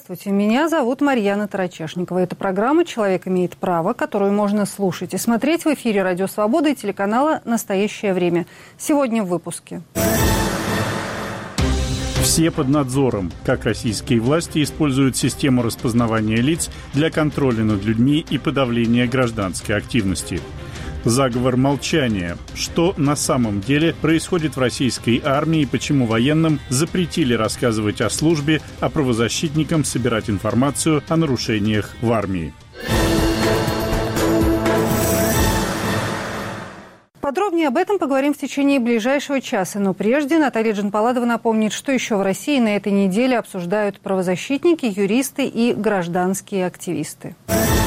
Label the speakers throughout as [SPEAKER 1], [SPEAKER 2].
[SPEAKER 1] Здравствуйте, меня зовут Марьяна Тарачешникова. Это программа «Человек имеет право», которую можно слушать и смотреть в эфире «Радио Свобода» и телеканала «Настоящее время». Сегодня в выпуске.
[SPEAKER 2] Все под надзором. Как российские власти используют систему распознавания лиц для контроля над людьми и подавления гражданской активности. Заговор молчания. Что на самом деле происходит в российской армии и почему военным запретили рассказывать о службе, а правозащитникам собирать информацию о нарушениях в армии.
[SPEAKER 1] Подробнее об этом поговорим в течение ближайшего часа. Но прежде Наталья Джанпаладова напомнит, что еще в России на этой неделе обсуждают правозащитники, юристы и гражданские активисты.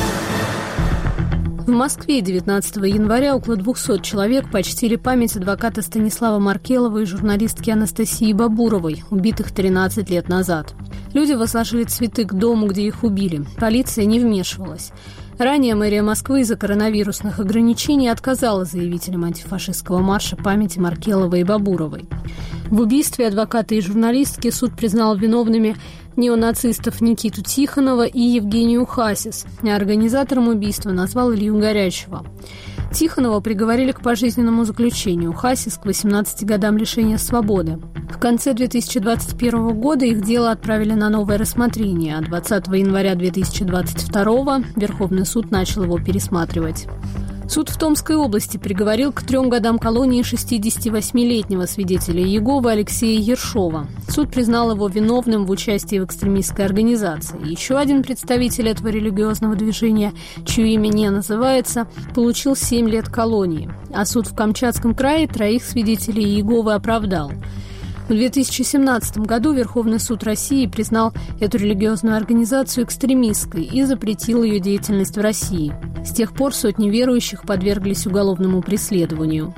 [SPEAKER 3] В Москве 19 января около 200 человек почтили память адвоката Станислава Маркелова и журналистки Анастасии Бабуровой, убитых 13 лет назад. Люди возложили цветы к дому, где их убили. Полиция не вмешивалась. Ранее мэрия Москвы из-за коронавирусных ограничений отказала заявителям антифашистского марша памяти Маркеловой и Бабуровой. В убийстве адвоката и журналистки суд признал виновными неонацистов Никиту Тихонова и Евгению Хасис, а организатором убийства назвал Илью Горячева. Тихонова приговорили к пожизненному заключению, Хасис к 18 годам лишения свободы. В конце 2021 года их дело отправили на новое рассмотрение, а 20 января 2022 Верховный суд начал его пересматривать. Суд в Томской области приговорил к 3 годам колонии 68-летнего свидетеля Иеговы Алексея Ершова. Суд признал его виновным в участии в экстремистской организации. Еще один представитель этого религиозного движения, чье имя не называется, получил 7 лет колонии. А суд в Камчатском крае 3 свидетелей Иеговы оправдал. В 2017 году Верховный суд России признал эту религиозную организацию экстремистской и запретил ее деятельность в России. С тех пор сотни верующих подверглись уголовному преследованию.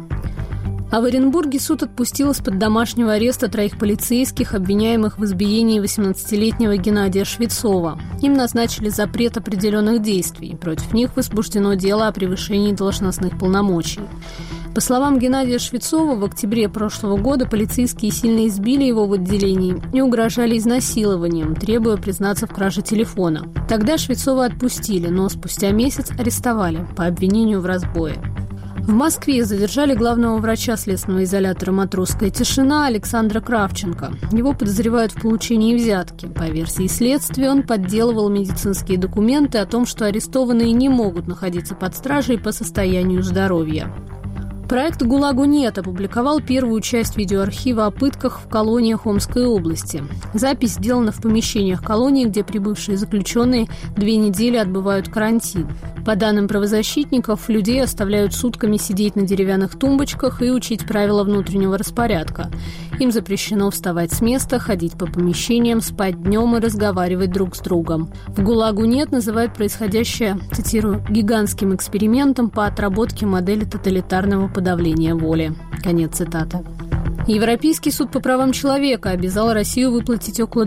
[SPEAKER 3] А в Оренбурге суд отпустил из-под домашнего ареста 3 полицейских, обвиняемых в избиении 18-летнего Геннадия Швецова. Им назначили запрет определенных действий. Против них возбуждено дело о превышении должностных полномочий. По словам Геннадия Швецова, в октябре прошлого года полицейские сильно избили его в отделении и угрожали изнасилованием, требуя признаться в краже телефона. Тогда Швецова отпустили, но спустя месяц арестовали по обвинению в разбое. В Москве задержали главного врача следственного изолятора «Матросская тишина» Александра Кравченко. Его подозревают в получении взятки. По версии следствия, он подделывал медицинские документы о том, что арестованные не могут находиться под стражей по состоянию здоровья. Проект «ГУЛАГу нет» опубликовал первую часть видеоархива о пытках в колониях Омской области. Запись сделана в помещениях колонии, где прибывшие заключенные 2 недели отбывают карантин. По данным правозащитников, людей оставляют сутками сидеть на деревянных тумбочках и учить правила внутреннего распорядка. Им запрещено вставать с места, ходить по помещениям, спать днем и разговаривать друг с другом. В «ГУЛАГу нет» называют происходящее, цитирую, «гигантским экспериментом по отработке модели тоталитарного подавления воли». Конец цитаты. Европейский суд по правам человека обязал Россию выплатить около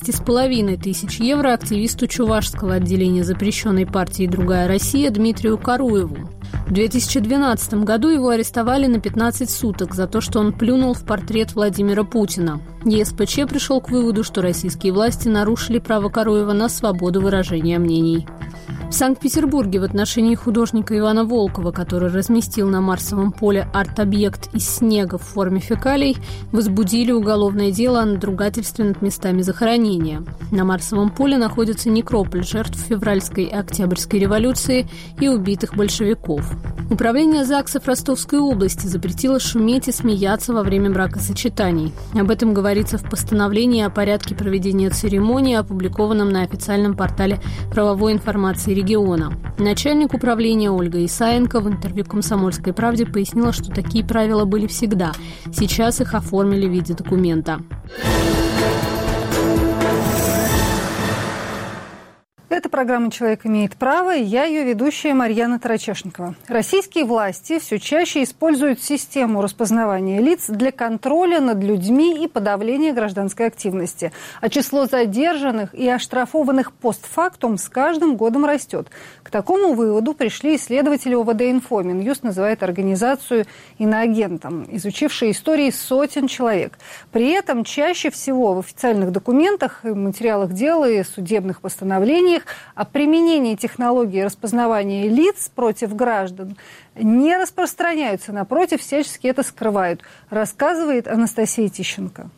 [SPEAKER 3] 12,5 тысяч евро активисту чувашского отделения запрещенной партии «Другая Россия» Дмитрию Каруеву. В 2012 году его арестовали на 15 суток за то, что он плюнул в портрет Владимира Путина. ЕСПЧ пришел к выводу, что российские власти нарушили право Каруева на свободу выражения мнений. В Санкт-Петербурге в отношении художника Ивана Волкова, который разместил на Марсовом поле арт-объект из снега в форме фекалий, возбудили уголовное дело о надругательстве над местами захоронения. На Марсовом поле находится некрополь жертв февральской и октябрьской революции и убитых большевиков. Управление ЗАГСов Ростовской области запретило шуметь и смеяться во время бракосочетаний. Об этом говорится в постановлении о порядке проведения церемонии, опубликованном на официальном портале правовой информации региона. Начальник управления Ольга Исаенко в интервью «Комсомольской правде» пояснила, что такие правила были всегда. Сейчас их оформили в виде документа.
[SPEAKER 1] Это программа «Человек имеет право», и я ее ведущая Марьяна Тарачешникова. Российские власти все чаще используют систему распознавания лиц для контроля над людьми и подавления гражданской активности. А число задержанных и оштрафованных постфактум с каждым годом растет. К такому выводу пришли исследователи ОВД-Инфо. Минюст называет организацию иноагентом, изучившие истории сотен человек. При этом чаще всего в официальных документах, материалах дела и судебных постановлениях о применении технологии распознавания лиц против граждан не распространяются. Напротив, всячески это скрывают, рассказывает Анастасия Тищенко.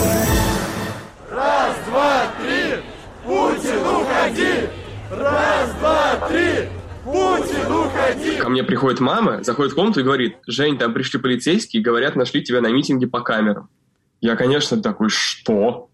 [SPEAKER 4] Раз, два, три, Путин, уходи! Раз, два, три, Путин, уходи!
[SPEAKER 5] Ко мне приходит мама, заходит в комнату и говорит: Жень, там пришли полицейские, говорят, нашли тебя на митинге по камерам. Я, конечно, такой: что?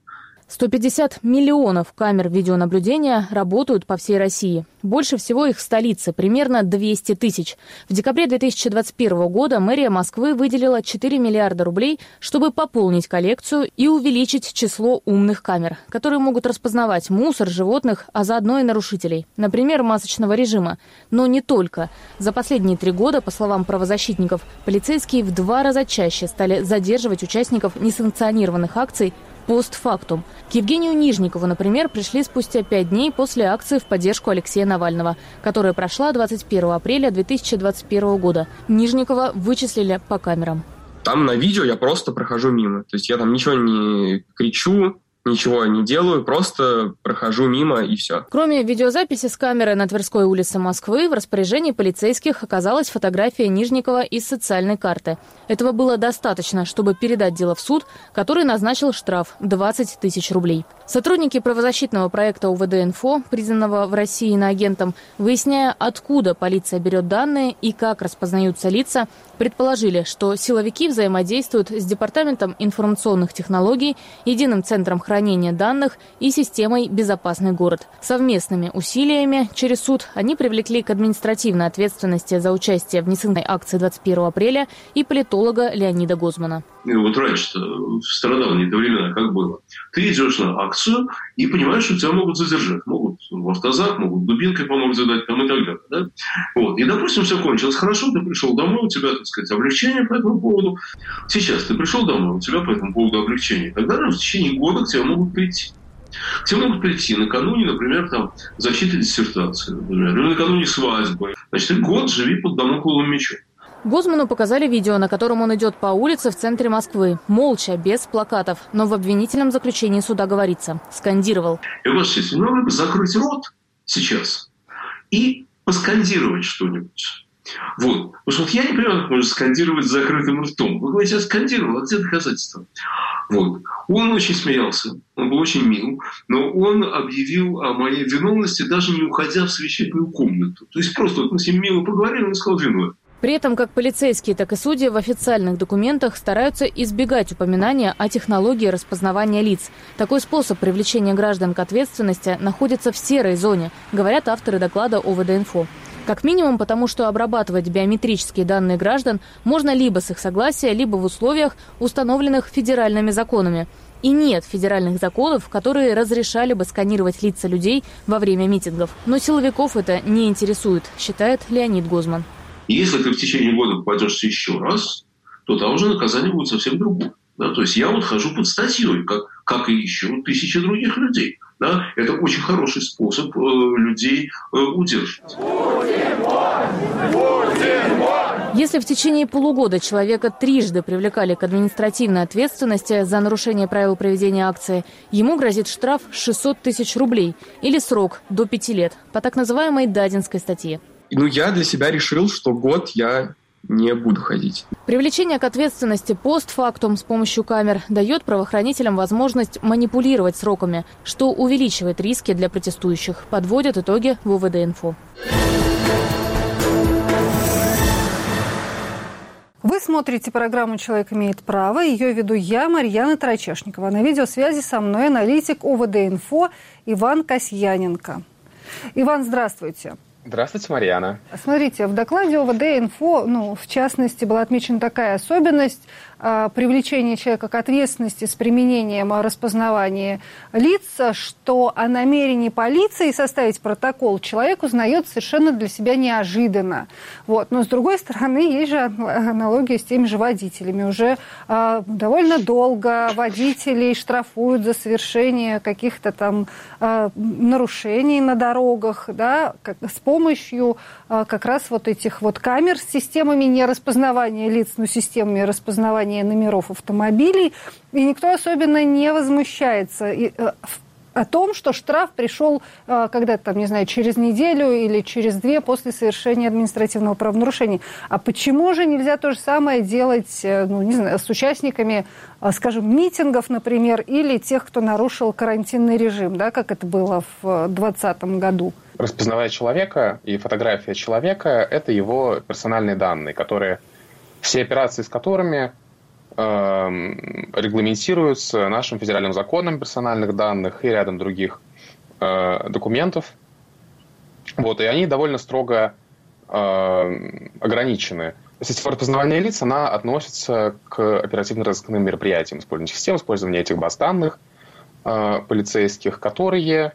[SPEAKER 6] 150 миллионов камер видеонаблюдения работают по всей России. Больше всего их в столице, примерно 200 тысяч. В декабре 2021 года мэрия Москвы выделила 4 миллиарда рублей, чтобы пополнить коллекцию и увеличить число умных камер, которые могут распознавать мусор, животных, а заодно и нарушителей. Например, масочного режима. Но не только. За последние 3 года, по словам правозащитников, полицейские в 2 раза чаще стали задерживать участников несанкционированных акций постфактум. К Евгению Нижникову, например, пришли спустя 5 дней после акции в поддержку Алексея Навального, которая прошла 21 апреля 2021 года. Нижникова вычислили по камерам.
[SPEAKER 5] Там на видео я просто прохожу мимо. То есть я там ничего не кричу, ничего не делаю, просто прохожу мимо и все.
[SPEAKER 6] Кроме видеозаписи с камеры на Тверской улице Москвы, в распоряжении полицейских оказалась фотография Нижникова из социальной карты. Этого было достаточно, чтобы передать дело в суд, который назначил штраф 20 тысяч рублей. Сотрудники правозащитного проекта ОВД-Инфо, признанного в России иноагентом, выясняя, откуда полиция берет данные и как распознаются лица, предположили, что силовики взаимодействуют с Департаментом информационных технологий, Единым центром хранения данных и системой «Безопасный город». Совместными усилиями через суд они привлекли к административной ответственности за участие в несанкционированной акции 21 апреля и политолога Леонида Гозмана.
[SPEAKER 7] Вот раньше-то, в стародавние времена, как было. Ты идешь на акцию и понимаешь, что тебя могут задержать. Могут в автозак, могут дубинкой помогут задать там и так далее. Да? Вот. И, допустим, все кончилось хорошо, ты пришел домой, у тебя, так сказать, облегчение по этому поводу. Сейчас ты пришел домой, у тебя по этому поводу облегчение. Тогда в течение года к тебе могут прийти. К тебе могут прийти накануне, например, там, защиты диссертации, например, или накануне свадьбы. Значит, ты год живи под дамокловым мечом.
[SPEAKER 6] Гозману показали видео, на котором он идет по улице в центре Москвы. Молча, без плакатов. Но в обвинительном заключении суда говорится. Скандировал.
[SPEAKER 7] И у вас сейчас надо закрыть рот сейчас и поскандировать что-нибудь. Вот. Потому что я не понимаю, как можно скандировать с закрытым ртом. Вы говорите, я скандировал, а где доказательства? Вот. Он очень смеялся, он был очень мил, но он объявил о моей виновности, даже не уходя в совещательную комнату. То есть просто вот мы с ним мило поговорили, он сказал: виноват.
[SPEAKER 6] При этом как полицейские, так и судьи в официальных документах стараются избегать упоминания о технологии распознавания лиц. Такой способ привлечения граждан к ответственности находится в серой зоне, говорят авторы доклада ОВД-Инфо. Как минимум потому, что обрабатывать биометрические данные граждан можно либо с их согласия, либо в условиях, установленных федеральными законами. И нет федеральных законов, которые разрешали бы сканировать лица людей во время митингов. Но силовиков это не интересует, считает Леонид Гозман.
[SPEAKER 7] Если ты в течение года попадешься еще раз, то там уже наказание будет совсем другое. Да? То есть я вот хожу под статьей, как и еще тысячи других людей. Да? Это очень хороший способ людей удерживать.
[SPEAKER 6] Если в течение полугода человека трижды привлекали к административной ответственности за нарушение правил проведения акции, ему грозит штраф 600 тысяч рублей или срок до 5 лет по так называемой Дадинской статье.
[SPEAKER 5] Я для себя решил, что год я не буду ходить.
[SPEAKER 6] Привлечение к ответственности постфактум с помощью камер дает правоохранителям возможность манипулировать сроками, что увеличивает риски для протестующих, подводят итоги в ОВД-Инфо.
[SPEAKER 1] Вы смотрите программу «Человек имеет право». Ее веду я, Марьяна Тарачешникова. На видеосвязи со мной аналитик ОВД-Инфо Иван Касьяненко. Иван, здравствуйте.
[SPEAKER 8] Здравствуйте, Марьяна.
[SPEAKER 1] Смотрите, в докладе ОВД-Инфо, в частности, была отмечена такая особенность привлечения человека к ответственности с применением распознавания лиц, что о намерении полиции составить протокол человек узнает совершенно для себя неожиданно. Но, с другой стороны, есть же аналогия с теми же водителями. Уже довольно долго водителей штрафуют за совершение каких-то там нарушений на дорогах, да, с помощью как раз этих камер с системами не распознавания лиц, но системами распознавания номеров автомобилей, и никто особенно не возмущается о том, что штраф пришел когда-то, через неделю или через 2 после совершения административного правонарушения. А почему же нельзя то же самое делать, с участниками, скажем, митингов, например, или тех, кто нарушил карантинный режим, да, как это было в 2020 году?
[SPEAKER 8] Распознавая человека и фотография человека – это его персональные данные, все операции с которыми регламентируются нашим федеральным законом персональных данных и рядом других документов. И они довольно строго ограничены. Система распознавания лиц, она относится к оперативно-розыскным мероприятиям использования систем, использования этих баз данных полицейских, которые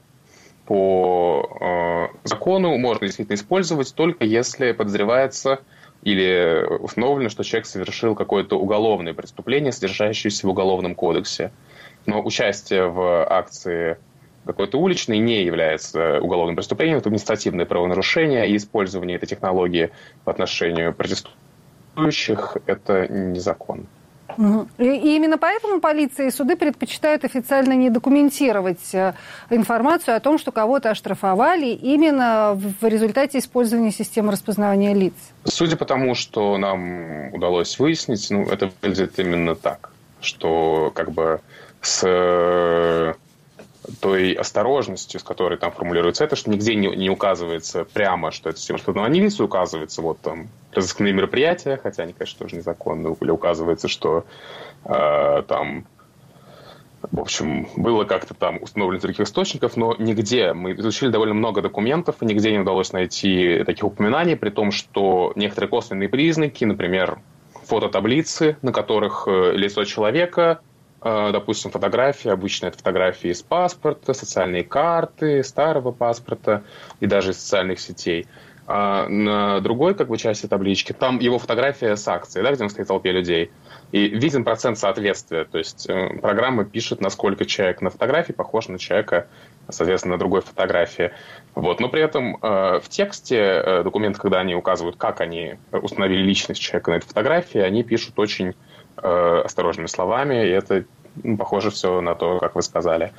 [SPEAKER 8] по закону можно действительно использовать только если подозревается или установлено, что человек совершил какое-то уголовное преступление, содержащееся в Уголовном кодексе. Но участие в акции какой-то уличной не является уголовным преступлением, это административное правонарушение, и использование этой технологии по отношению к протестующих – это незаконно.
[SPEAKER 1] И именно поэтому полиция и суды предпочитают официально не документировать информацию о том, что кого-то оштрафовали именно в результате использования системы распознавания лиц.
[SPEAKER 8] Судя по тому, что нам удалось выяснить, это выглядит именно так, что с той осторожностью, с которой там формулируется это, что нигде не указывается прямо, что это система распознавания лиц, указывается разыскные мероприятия, хотя они, конечно, тоже незаконны, или указывается, что было как-то там установлено из других источников, но нигде, мы изучили довольно много документов, и нигде не удалось найти таких упоминаний, при том, что некоторые косвенные признаки, например, фототаблицы, на которых лицо человека, допустим, фотографии, обычно это фотографии из паспорта, социальные карты, старого паспорта и даже из социальных сетей. А на другой части таблички там его фотография с акцией, да, где он стоит в толпе людей. И виден процент соответствия. То есть программа пишет, насколько человек на фотографии похож на человека, соответственно, на другой фотографии. Но при этом в тексте документов, когда они указывают, как они установили личность человека на этой фотографии, они пишут очень осторожными словами, и это похоже все на то, как вы сказали,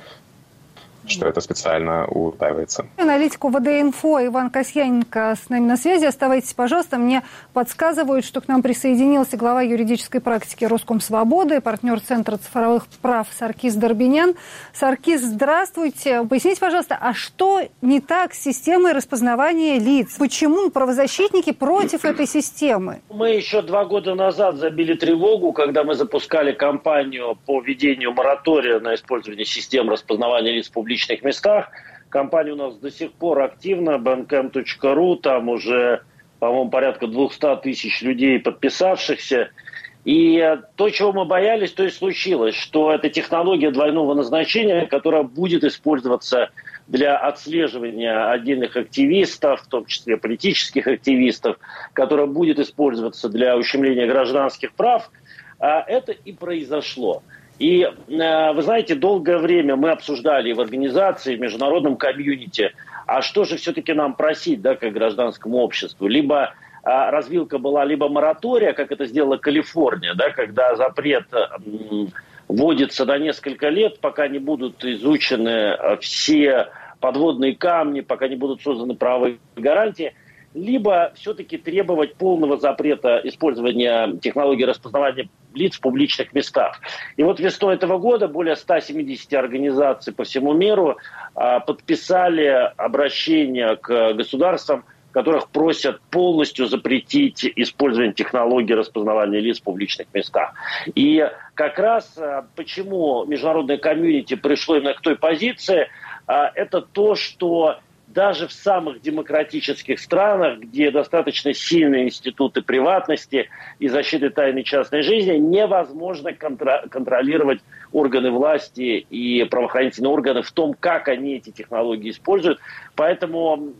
[SPEAKER 8] что это специально утаивается.
[SPEAKER 1] Аналитик ОВД-Инфо Иван Касьяненко с нами на связи. Оставайтесь, пожалуйста. Мне подсказывают, что к нам присоединился глава юридической практики Роскомсвободы, партнер Центра цифровых прав Саркис Дорбинян. Саркис, здравствуйте. Поясните, пожалуйста, а что не так с системой распознавания лиц? Почему правозащитники против этой системы?
[SPEAKER 9] Мы еще 2 года назад забили тревогу, когда мы запускали кампанию по введению моратория на использование систем распознавания лиц в публичных местах. Компания у нас до сих пор активна, bandcamp.ru, там уже, по-моему, порядка 200 тысяч людей подписавшихся. И то, чего мы боялись, то и случилось, что это технология двойного назначения, которая будет использоваться для отслеживания отдельных активистов, в том числе политических активистов, которая будет использоваться для ущемления гражданских прав. А это и произошло. И, вы знаете, долгое время мы обсуждали в организации, в международном комьюнити, а что же все-таки нам просить, да, как гражданскому обществу? Либо развилка была, либо моратория, как это сделала Калифорния, да, когда запрет вводится на несколько лет, пока не будут изучены все подводные камни, пока не будут созданы правовые гарантии, либо все-таки требовать полного запрета использования технологий распознавания лиц в публичных местах. И весной этого года более 170 организаций по всему миру подписали обращение к государствам, в которых просят полностью запретить использование технологий распознавания лиц в публичных местах. И как раз почему международное комьюнити пришло именно к той позиции, это то, что даже в самых демократических странах, где достаточно сильные институты приватности и защиты тайны частной жизни, невозможно контролировать органы власти и правоохранительные органы в том, как они эти технологии используют. Поэтому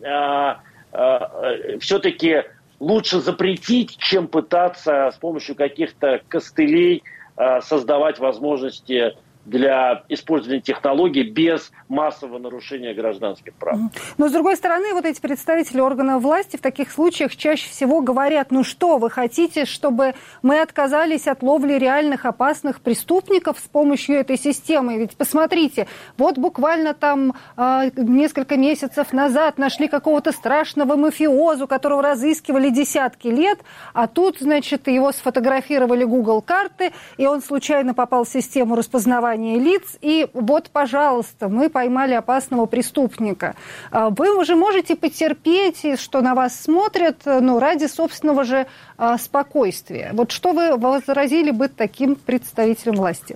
[SPEAKER 9] все-таки лучше запретить, чем пытаться с помощью каких-то костылей создавать возможности для использования технологий без массового нарушения гражданских прав.
[SPEAKER 1] Но, с другой стороны, вот эти представители органов власти в таких случаях чаще всего говорят: ну что, вы хотите, чтобы мы отказались от ловли реальных опасных преступников с помощью этой системы? Ведь посмотрите, вот буквально там несколько месяцев назад нашли какого-то страшного мафиозу, которого разыскивали десятки лет, а тут, значит, его сфотографировали Google карты, и он случайно попал в систему распознавания лиц, и вот, пожалуйста, мы поймали опасного преступника. Вы уже можете потерпеть, что на вас смотрят, ради собственного же спокойствия. Вот что вы возразили бы таким представителям власти?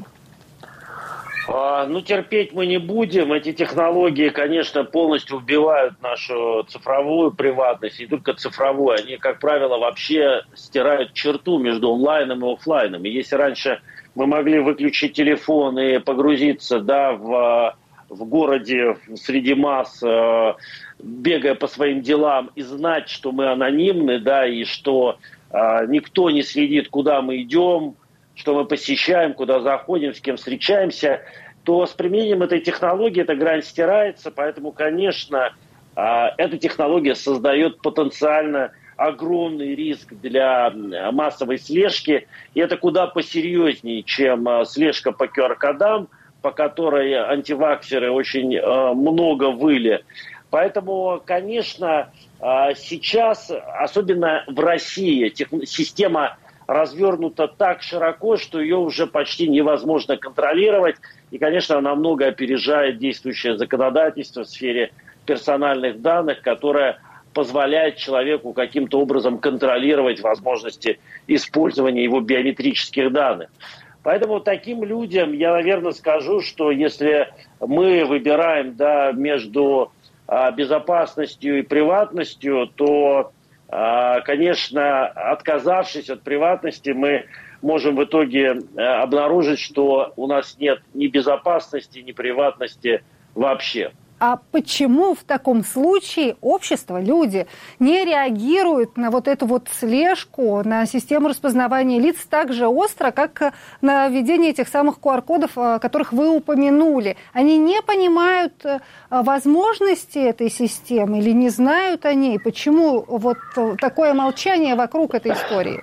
[SPEAKER 9] Терпеть мы не будем. Эти технологии, конечно, полностью убивают нашу цифровую приватность, не только цифровую. Они, как правило, вообще стирают черту между онлайном и офлайном. И если раньше мы могли выключить телефон и погрузиться, в городе среди масс, бегая по своим делам, и знать, что мы анонимны, и что никто не следит, куда мы идем, что мы посещаем, куда заходим, с кем встречаемся, то с применением этой технологии эта грань стирается. Поэтому, конечно, эта технология создает потенциально огромный риск для массовой слежки. И это куда посерьезнее, чем слежка по QR-кодам, по которой антиваксеры очень много выли. Поэтому, конечно, сейчас, особенно в России, система развернута так широко, что ее уже почти невозможно контролировать. И, конечно, она намного опережает действующее законодательство в сфере персональных данных, которое позволяет человеку каким-то образом контролировать возможности использования его биометрических данных. Поэтому таким людям я, наверное, скажу, что если мы выбираем между безопасностью и приватностью, то, конечно, отказавшись от приватности, мы можем в итоге обнаружить, что у нас нет ни безопасности, ни приватности вообще.
[SPEAKER 1] А почему в таком случае общество, люди не реагируют на вот эту вот слежку, на систему распознавания лиц так же остро, как на введение этих самых QR-кодов, которых вы упомянули? Они не понимают возможности этой системы или не знают о ней? Почему вот такое молчание вокруг этой истории?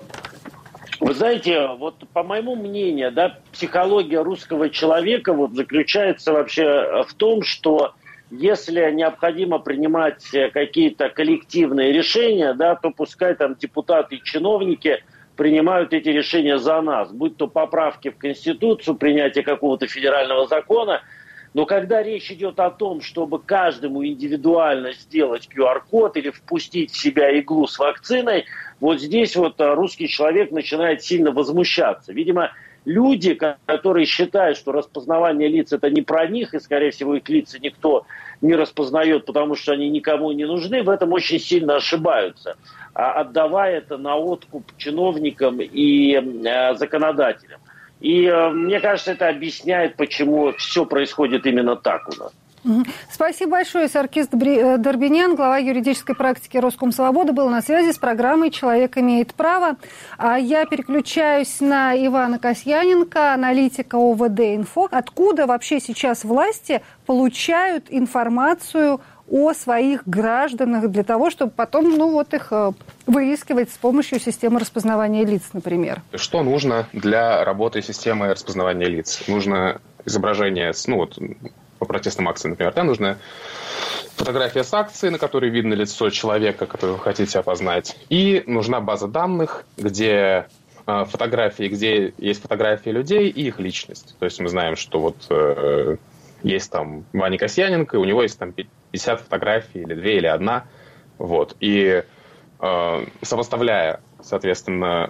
[SPEAKER 9] Вы знаете, вот по моему мнению, психология русского человека заключается вообще в том, что если необходимо принимать какие-то коллективные решения, то пускай там депутаты и чиновники принимают эти решения за нас, будь то поправки в Конституцию, принятие какого-то федерального закона. Но когда речь идет о том, чтобы каждому индивидуально сделать QR-код или впустить в себя иглу с вакциной, вот здесь русский человек начинает сильно возмущаться. Видимо, люди, которые считают, что распознавание лиц это не про них, и, скорее всего, их лица никто не распознает, потому что они никому не нужны, в этом очень сильно ошибаются, отдавая это на откуп чиновникам и законодателям. И мне кажется, это объясняет, почему все происходит именно так у нас.
[SPEAKER 1] Спасибо большое. Саркис Дорбинян, глава юридической практики Роскомсвободы, был на связи с программой «Человек имеет право». А я переключаюсь на Ивана Касьяненко, аналитика ОВД-Инфо. Откуда вообще сейчас власти получают информацию о своих гражданах для того, чтобы потом их выискивать с помощью системы распознавания лиц, например?
[SPEAKER 8] Что нужно для работы системы распознавания лиц? Нужно изображение, по протестным акциям, например, нужна фотография с акции, на которой видно лицо человека, которого вы хотите опознать, и нужна база данных, где фотографии, где есть фотографии людей и их личность. То есть мы знаем, что есть там Ваня Касьяненко, у него есть там 50 фотографий, или 2, или 1. И сопоставляя, соответственно,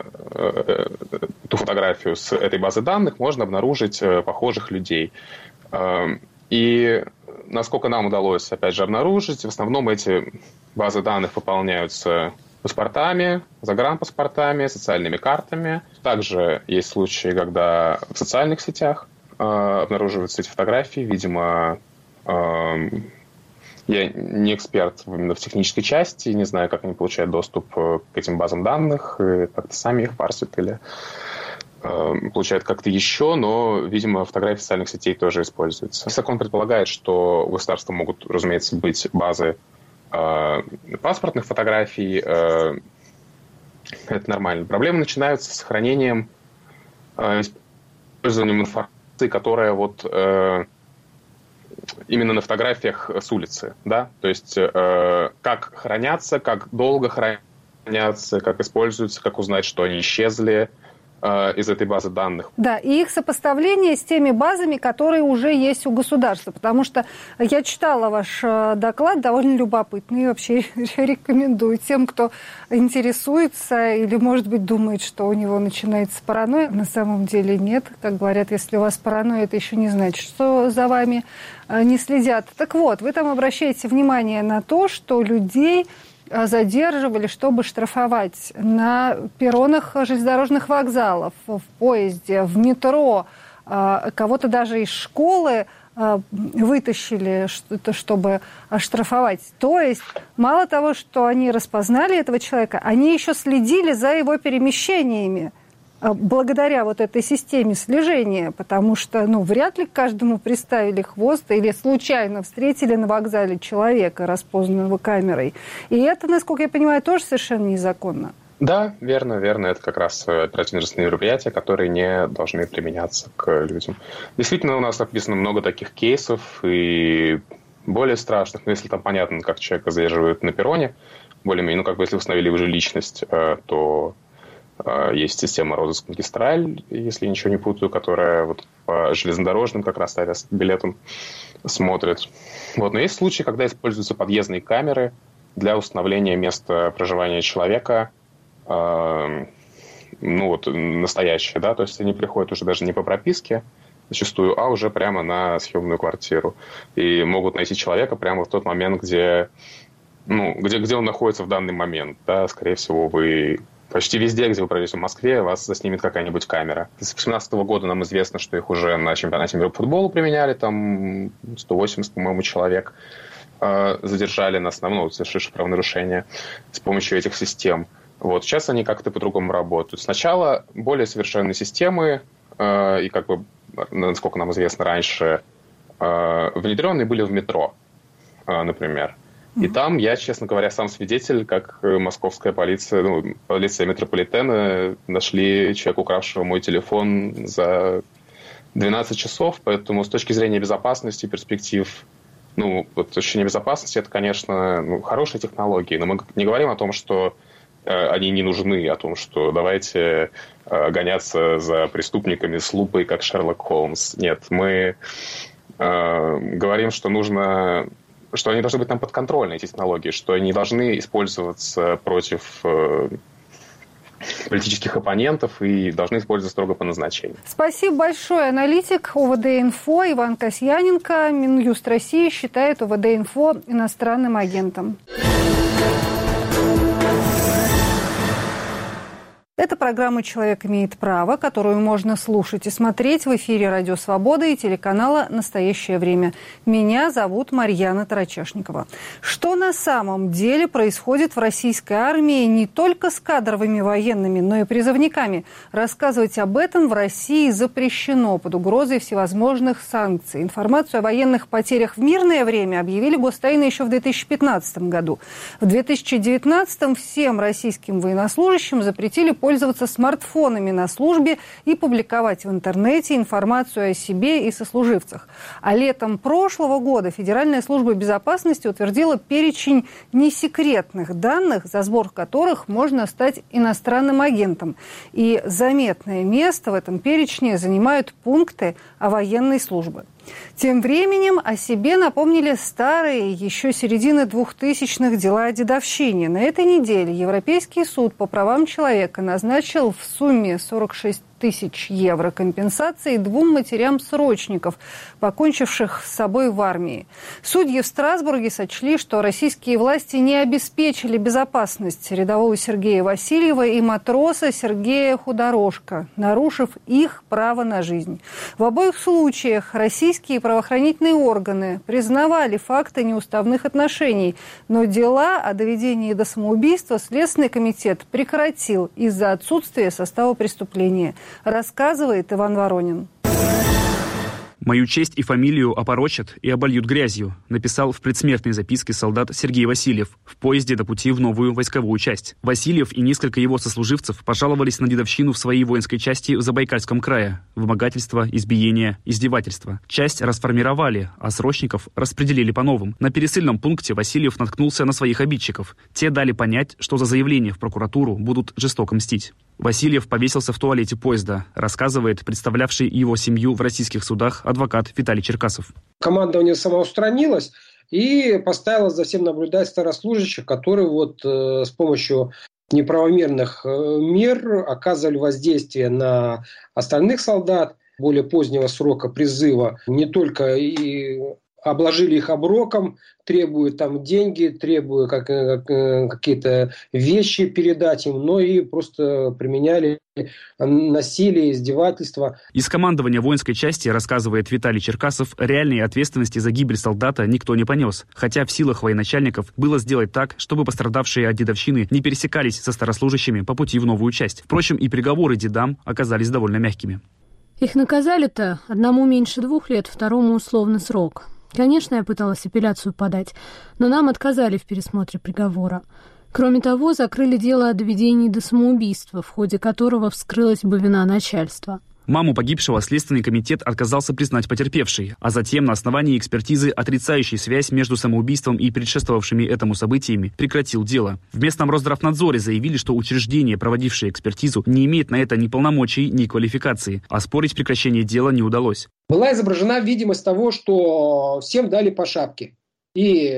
[SPEAKER 8] ту фотографию с этой базы данных, можно обнаружить похожих людей. И насколько нам удалось, опять же, обнаружить, в основном эти базы данных пополняются паспортами, загранпаспортами, социальными картами. Также есть случаи, когда в социальных сетях обнаруживаются эти фотографии. Видимо, я не эксперт именно в технической части, не знаю, как они получают доступ к этим базам данных, как-то сами их парсят или получают как-то еще, но, видимо, фотографии социальных сетей тоже используются. Закон предполагает, что у государства могут, разумеется, быть базы паспортных фотографий. Это нормально. Проблемы начинаются с сохранением, использованием информации, которая вот именно на фотографиях с улицы, да, то есть как хранятся, как долго хранятся, как используются, как узнать, что они исчезли из этой базы данных.
[SPEAKER 1] Да, и их сопоставление с теми базами, которые уже есть у государства, потому что я читала ваш доклад, довольно любопытный, и вообще рекомендую тем, кто интересуется или, может быть, думает, что у него начинается паранойя. На самом деле нет. Как говорят, если у вас паранойя, это еще не значит, что за вами не следят. Так вот, вы там обращаете внимание на то, что людей задерживали, чтобы штрафовать на перронах железнодорожных вокзалов, в поезде, в метро. Кого-то даже из школы вытащили, чтобы оштрафовать. То есть мало того, что они распознали этого человека, они еще следили за его перемещениями благодаря вот этой системе слежения, потому что, вряд ли каждому приставили хвост или случайно встретили на вокзале человека, распознанного камерой. И это, насколько я понимаю, тоже совершенно незаконно.
[SPEAKER 8] Да, верно. Это как раз оперативно-розыскные мероприятия, которые не должны применяться к людям. Действительно, у нас описано много таких кейсов и более страшных. Но если там понятно, как человека задерживают на перроне, более-менее, если установили уже личность, то есть система розыск магистраль, если я ничего не путаю, которая вот по железнодорожным как раз билетам смотрит. Вот. Но есть случаи, когда используются подъездные камеры для установления места проживания человека, настоящие, да, то есть они приходят уже даже не по прописке зачастую, а уже прямо на съемную квартиру. И могут найти человека прямо в тот момент, где он находится в данный момент. Да, скорее всего, вы почти везде, где вы пройдете в Москве, вас заснимет какая-нибудь камера. С 2017 года нам известно, что их уже на чемпионате мира по футболу применяли, там 180, по-моему, человек задержали на основном, совершивших правонарушение с помощью этих систем. Вот. Сейчас они как-то по-другому работают. Сначала более совершенные системы, и насколько нам известно раньше, внедренные были в метро, например. И там я, честно говоря, сам свидетель, как московская полиция, полиция метрополитена нашли человека, укравшего мой телефон за 12 часов. Поэтому с точки зрения безопасности, перспектив, ощущение безопасности, это, конечно, хорошие технологии. Но мы не говорим о том, что они не нужны, о том, что давайте гоняться за преступниками с лупой, как Шерлок Холмс. Нет, мы говорим, что они должны быть нам подконтрольны, эти технологии, что они должны использоваться против политических оппонентов и должны использоваться строго по назначению.
[SPEAKER 1] Спасибо большое. Аналитик ОВД-Инфо Иван Касьяненко. Минюст России считает ОВД-Инфо иностранным агентом. Это программа «Человек имеет право», которую можно слушать и смотреть в эфире «Радио Свобода» и телеканала «Настоящее время». Меня зовут Марьяна Тарачешникова. Что на самом деле происходит в российской армии не только с кадровыми военными, но и призывниками? Рассказывать об этом в России запрещено под угрозой всевозможных санкций. Информацию о военных потерях в мирное время объявили гостайны еще в 2015 году. В 2019 всем российским военнослужащим запретили пользоваться смартфонами на службе и публиковать в интернете информацию о себе и сослуживцах. А летом прошлого года Федеральная служба безопасности утвердила перечень несекретных данных, за сбор которых можно стать иностранным агентом. И заметное место в этом перечне занимают пункты о военной службе. Тем временем о себе напомнили старые, еще середины 2000-х дела о дедовщине. На этой неделе Европейский суд по правам человека назначил в сумме 46 тысяч евро компенсации 2 матерям срочников, покончивших с собой в армии. Судьи в Страсбурге сочли, что российские власти не обеспечили безопасность рядового Сергея Васильева и матроса Сергея Худорожка, нарушив их право на жизнь. В обоих случаях российские правоохранительные органы признавали факты неуставных отношений, но дела о доведении до самоубийства Следственный комитет прекратил из-за отсутствия состава преступления, рассказывает Иван Воронин.
[SPEAKER 10] «Мою честь и фамилию опорочат и обольют грязью», написал в предсмертной записке солдат Сергей Васильев в поезде до пути в новую войсковую часть. Васильев и несколько его сослуживцев пожаловались на дедовщину в своей воинской части в Забайкальском крае. Вымогательство, избиение, издевательство. Часть расформировали, а срочников распределили по новым. На пересыльном пункте Васильев наткнулся на своих обидчиков. Те дали понять, что за заявление в прокуратуру будут жестоко мстить. Васильев повесился в туалете поезда, рассказывает представлявший его семью в российских судах адвокат Виталий Черкасов.
[SPEAKER 11] Командование самоустранилось и поставило за всем наблюдать старослужащих, которые с помощью неправомерных мер оказывали воздействие на остальных солдат более позднего срока призыва. Не только и обложили их оброком, требуя деньги, требуя какие-то вещи передать им, но и просто применяли насилие, издевательства.
[SPEAKER 10] Из командования воинской части, рассказывает Виталий Черкасов, реальной ответственности за гибель солдата никто не понес, хотя в силах военачальников было сделать так, чтобы пострадавшие от дедовщины не пересекались со старослужащими по пути в новую часть. Впрочем, и приговоры дедам оказались довольно мягкими.
[SPEAKER 3] Их наказали-то одному меньше 2 лет, второму условный срок. Конечно, я пыталась апелляцию подать, но нам отказали в пересмотре приговора. Кроме того, закрыли дело о доведении до самоубийства, в ходе которого вскрылась бы вина начальства.
[SPEAKER 10] Маму погибшего Следственный комитет отказался признать потерпевшей, а затем на основании экспертизы, отрицающей связь между самоубийством и предшествовавшими этому событиями, прекратил дело. В местном Росздравнадзоре заявили, что учреждение, проводившее экспертизу, не имеет на это ни полномочий, ни квалификации. Оспорить прекращение дела не удалось.
[SPEAKER 11] Была изображена видимость того, что всем дали по шапке. И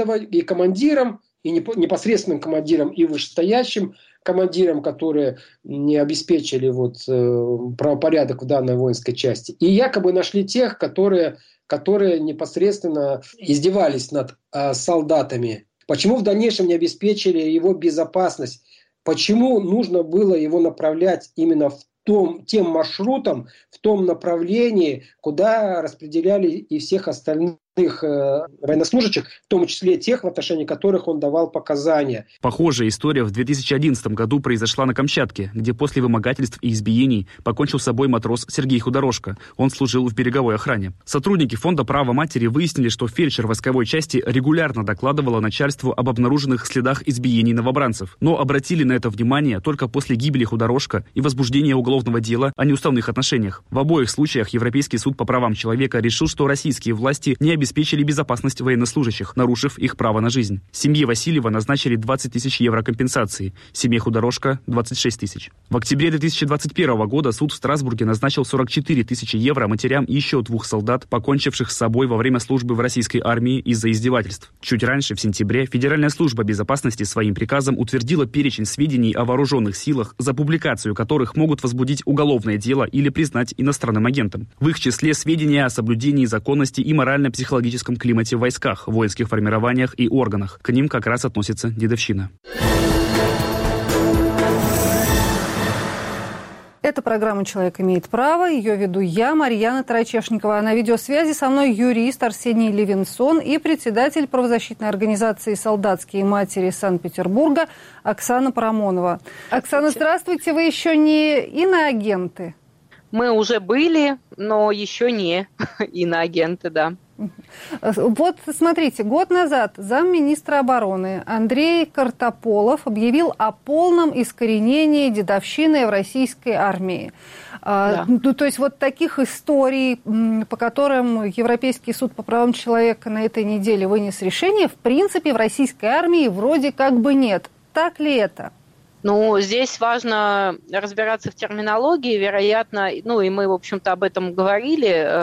[SPEAKER 11] командирам, и непосредственным командирам, и вышестоящим командирам, которые не обеспечили правопорядок в данной воинской части. И якобы нашли тех, которые непосредственно издевались над солдатами. Почему в дальнейшем не обеспечили его безопасность? Почему нужно было его направлять именно тем маршрутом, в том направлении, куда распределяли и всех остальных военнослужащих, в том числе тех, в отношении которых он давал показания.
[SPEAKER 10] Похожая история в 2011 году произошла на Камчатке, где после вымогательств и избиений покончил с собой матрос Сергей Худорожка. Он служил в береговой охране. Сотрудники фонда права матери выяснили, что фельдшер войсковой части регулярно докладывала начальству об обнаруженных следах избиений новобранцев, но обратили на это внимание только после гибели Худорожка и возбуждения уголовного дела о неуставных отношениях. В обоих случаях Европейский суд по правам человека решил, что российские власти не обеспечили безопасность военнослужащих, нарушив их право на жизнь. Семье Васильева назначили 20 тысяч евро компенсации, семье Худорожка – 26 тысяч. В октябре 2021 года суд в Страсбурге назначил 44 тысячи евро матерям еще 2 солдат, покончивших с собой во время службы в российской армии из-за издевательств. Чуть раньше, в сентябре, Федеральная служба безопасности своим приказом утвердила перечень сведений о вооруженных силах, за публикацию которых могут возбудить уголовное дело или признать иностранным агентом. В их числе сведения о соблюдении законности и морально-психологическом климате в войсках, воинских формированиях и органах. К ним как раз относится дедовщина.
[SPEAKER 1] Это программа «Человек имеет право». Ее веду я, Марьяна Тарачешникова. А на видеосвязи со мной юрист Арсений Левинсон и председатель правозащитной организации «Солдатские матери» Санкт-Петербурга Оксана Парамонова. Оксана, здравствуйте. Вы еще не иноагенты?
[SPEAKER 12] Мы уже были, но еще не иноагенты, да.
[SPEAKER 1] Вот смотрите, год назад замминистра обороны Андрей Картополов объявил о полном искоренении дедовщины в российской армии. Да. То есть вот таких историй, по которым Европейский суд по правам человека на этой неделе вынес решение, в принципе, в российской армии вроде как бы нет. Так ли это?
[SPEAKER 12] Ну, здесь важно разбираться в терминологии, вероятно, и мы, в общем-то, об этом говорили.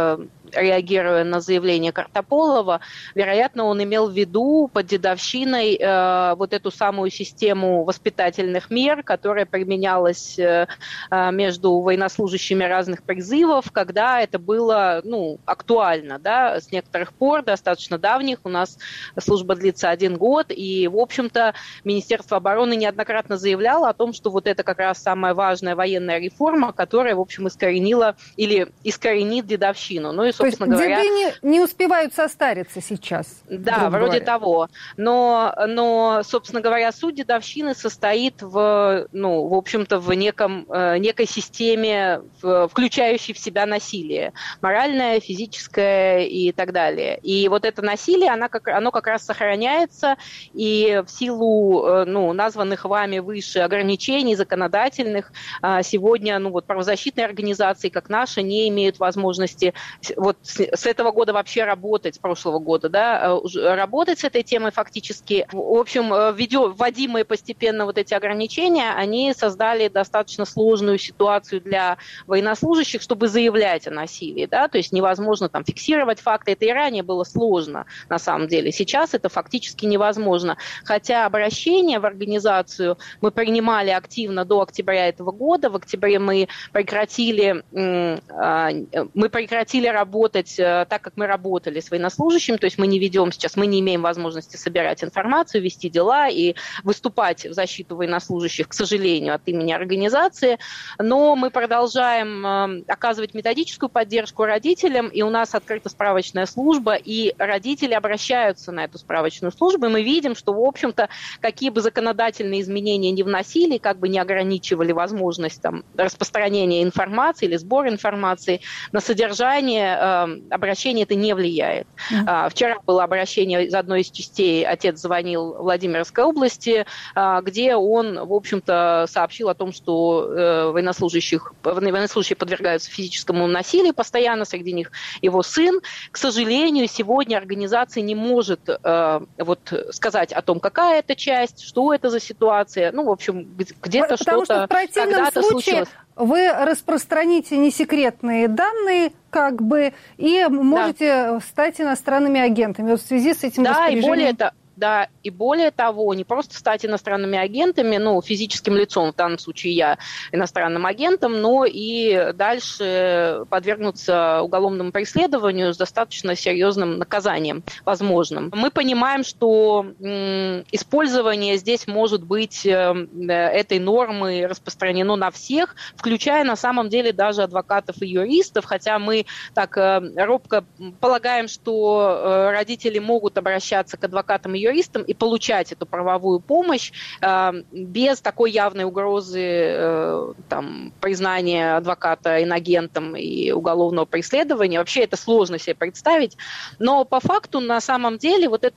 [SPEAKER 12] реагируя на заявление Картополова, вероятно, он имел в виду под дедовщиной вот эту самую систему воспитательных мер, которая применялась между военнослужащими разных призывов, когда это было актуально. Да? С некоторых пор, достаточно давних, у нас служба длится 1 год, и, в общем-то, Министерство обороны неоднократно заявляло о том, что вот это как раз самая важная военная реформа, которая, в общем, искоренит дедовщину. Ну и, собственно говоря...
[SPEAKER 1] Деды не успевают состариться сейчас.
[SPEAKER 12] Да, вроде того. Но, собственно говоря, суть дедовщины состоит в общем-то, в некой системе, включающей в себя насилие. Моральное, физическое и так далее. И вот это насилие, оно как раз сохраняется, и в силу названных вами выше ограничений законодательных сегодня правозащитные организации, как наша, не имеют возможности с этого года вообще работать, с прошлого года, да, работать с этой темой фактически. В общем, вводимые постепенно вот эти ограничения, они создали достаточно сложную ситуацию для военнослужащих, чтобы заявлять о насилии, да, то есть невозможно там фиксировать факты, это и ранее было сложно, на самом деле. Сейчас это фактически невозможно. Хотя обращение в организацию мы принимали активно до октября этого года. В октябре мы прекратили работать так, как мы работали с военнослужащими, то есть мы не имеем возможности собирать информацию, вести дела и выступать в защиту военнослужащих, к сожалению, от имени организации, но мы продолжаем оказывать методическую поддержку родителям, и у нас открыта справочная служба, и родители обращаются на эту справочную службу, и мы видим, что, в общем-то, какие бы законодательные изменения не вносили, как бы не ограничивали возможность распространения информации или сбора информации, на содержание обращения это не влияет. Вчера было обращение из одной из частей, отец звонил в Владимирской области, где он, в общем-то, сообщил о том, что военнослужащие подвергаются физическому насилию постоянно, среди них его сын. К сожалению, сегодня организация не может сказать о том, какая это часть, что это за ситуация. В общем, где-то
[SPEAKER 1] что-то
[SPEAKER 12] в противном случае
[SPEAKER 1] вы распространите несекретные данные, и можете стать иностранными агентами. Вот в связи с этим распоряжением...
[SPEAKER 12] И более того, не просто стать иностранными агентами, физическим лицом, в данном случае я иностранным агентом, но и дальше подвергнуться уголовному преследованию с достаточно серьезным наказанием возможным. Мы понимаем, что использование здесь может быть этой нормы распространено на всех, включая на самом деле даже адвокатов и юристов, хотя мы так робко полагаем, что родители могут обращаться к адвокатам и юристам и получать эту правовую помощь без такой явной угрозы признания адвоката инагентом и уголовного преследования. Вообще это сложно себе представить. Но по факту на самом деле вот